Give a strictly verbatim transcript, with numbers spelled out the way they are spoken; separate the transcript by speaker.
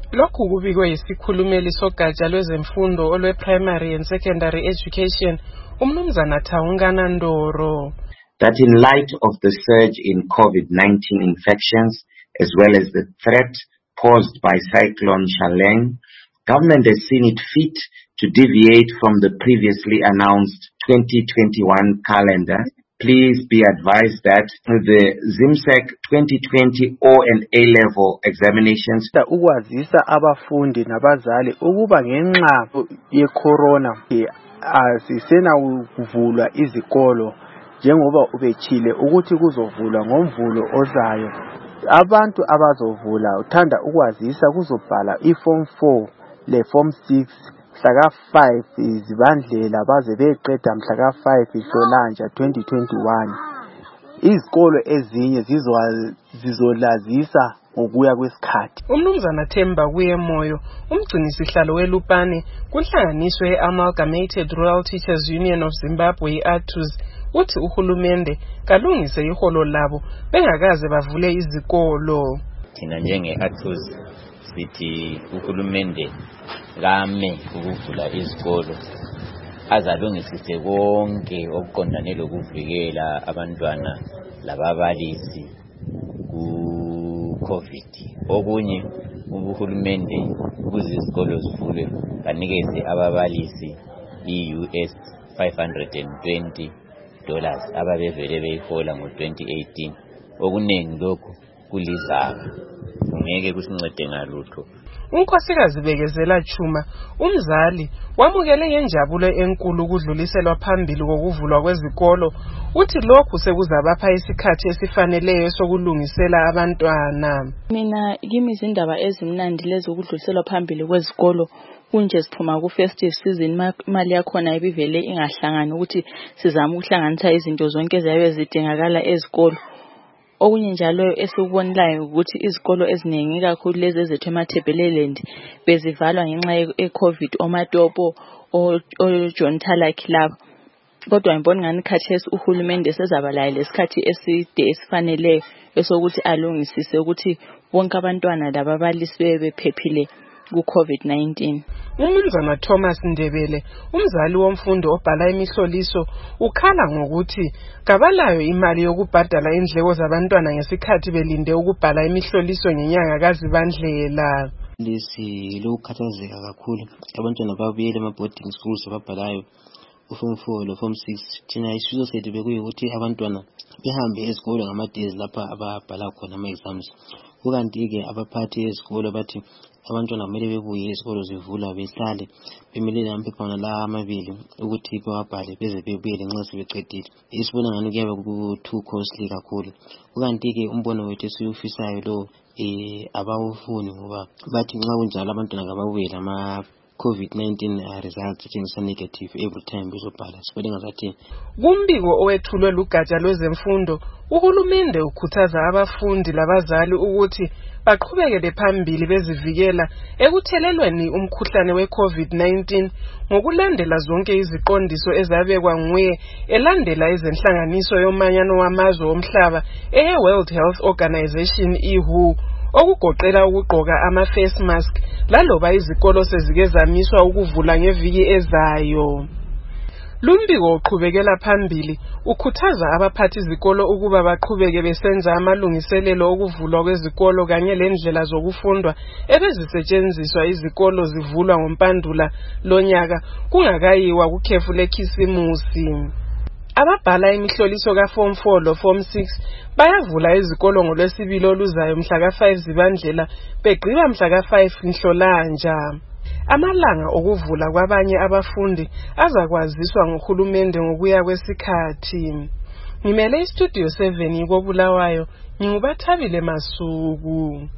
Speaker 1: Lokhu kubikwe yisikhulumeli sogatsha lwezemfundo olwe primary and secondary education, uMnumzana Taungana Ndoro.
Speaker 2: That in light of the surge in COVID nineteen infections, as well as the threat posed by Cyclone Charlene, government has seen it fit to deviate from the previously announced twenty twenty-one calendar. Please be advised that the ZIMSEC twenty twenty O and A-level examinations
Speaker 3: ukwazisa abafundi nabazali ukuba ngenxa ye-corona asisena kuvulwa izikolo njengoba ubechile ukuthi kuzovulwa ngomvulo ozayo. Abantu abazovula uthanda ukwazisa kuzobhala i-form four le form six mhlaka five izibandlela baze beqeda mhlaka five Nhlolanja twenty twenty-one. Izikolo ezinye zizolazisa ngokuya kwesikhathi.
Speaker 1: uMnumzana Themba Kuyemoyo, umgcinisihlalo weLupane kunhlanganiswe ye-Amalgamated Rural Teachers Union of Zimbabwe, A T U Z, uthi uhulumende kalungise iholo labo bengakaze bavule izikolo.
Speaker 4: Thina njenge-A T U Z sithi uhulumende kame ukuvula izikolo, azalungisise konke okuqondane lokuvikela abantwana lababalisi ku-COVID. Okunye uhulumende ukuze izikolo zivulwe banikeze ababalisi i-U S five hundred twenty dollars ababevele beyihola ngo-twenty eighteen. Okuningi lokhu kulizaba, ngeke kusincede ngalutho.
Speaker 1: uNkosikazi Bekezela Chuma, umzali, wamukele ngenjabulo enkulu ukudluliselwa phambili kokuvulwa kwezikolo, uthi lokhu sekuzabapha isikhathi esifaneleyo sokulungisela abantwana.
Speaker 5: Mina kimi izindaba ezimnandi lezi ukudluliselwa phambili kwezikolo kunje siphuma ku festive season, imali yakhona ibivele ingahlangani ukuthi sizama ukuhlanganisa izinto zonke ezabe zidingakala ezikolo. Okunye njalo esikubonilayo ukuthi izikolo eziningi kakhulu lezi ezethu eMathebeleland bezivalwa ngenxa ye-COVID, oMatopo oJohn Tarlac laba. Kodwa ngibona ngani khathesi uhulumende sezabalayo lesikhathi eside esifaneleyo esokuthi alungisise ukuthi bonke abantwana lababalisi bephephile ku-COVID nineteen.
Speaker 1: uMnumzana Thomas Ndebele, umzali womfundi obhala imihloliso, ukhala ngokuthi kabalayo imali yokubhadala indleko zabantwana ngesikhathi belinde ukubhala imihloliso ngenyanga kaZibandlela.
Speaker 6: Lesi lokukhathazeka kakhulu abantwana babuyele ema-boarding schools ababhalayo u-form four lo-form six. Thina isifiso sethu bekuyukuthi abantwana behambe ezikolo ngama-days lapha ababhala khona ama-exams. Kukanti-ke abaphathi ezikolo bathi abantwana kumele bebuye izikolo zivula behlale bemelele amaphepha la amabili ukuthi bewabhale beze bebuyele nxa sebeqedile. Isibona ngani kuyabe ku-too costly kakhulu. Kukanti-ke umbono wethu esiwufisayo lo eh abawufuni ngoba bathi nxa kunjalo abantwana kababuye lama COVID nineteen results etshengisa negative every time bezobhala. Sibone ngazathi
Speaker 1: kumbiko owethulwe lugatsha lwezemfundo, uhulumende ukhuthaza abafundi labazali ukuthi baqhubekele phambili bezivikela ekuthelelweni umkhuhlane we-COVID nineteen ngokulandela zonke iziqondiso ezabekwa nguye elandela izenhlanganiso yomanyano wamazwe omhlaba eye-World Health Organization I W H O, okugoqela ukugqoka ama-face mask laloba izikolo sezike zamiswa ukuvula ngeviki ezayo. Lumbiko uqhubekela phambili ukhuthaza abaphathi izikolo ukuba baqhubeke besenza amalungiselelo okuvulwa kwezikolo kanye lendlela zokufundwa ebezisetshenziswa izikolo zivulwa ngoMpandula lonyaka kungakayiwa kukhefu lekhisimusi. Ababhala imihloliso ka-form four lo-form six bayavula izikolo ngolwesibili oluzayo mhlaka five Zibandlela begqiba mhlaka five Nhlolanja. Amalanga okuvula kwabanye abafundi azakwaziswa ngohulumende ngokuya kwesikhathi. Ngimele istudio seven koBulawayo, nginguBathabile Masuku.